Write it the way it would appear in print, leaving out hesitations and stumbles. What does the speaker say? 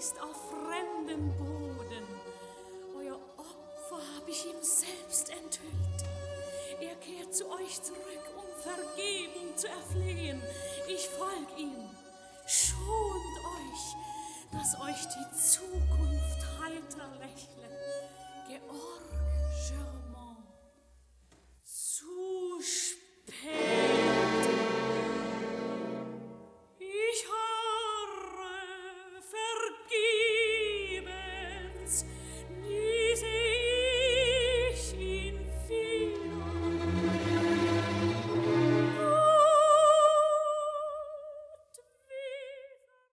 ist auf fremdem Boden. Euer Opfer habe ich ihm selbst enthüllt. Er kehrt zu euch zurück, um Vergebung zu erflehen. Ich folg ihm. Schont euch, dass euch die Zukunft heiter lächle. Georg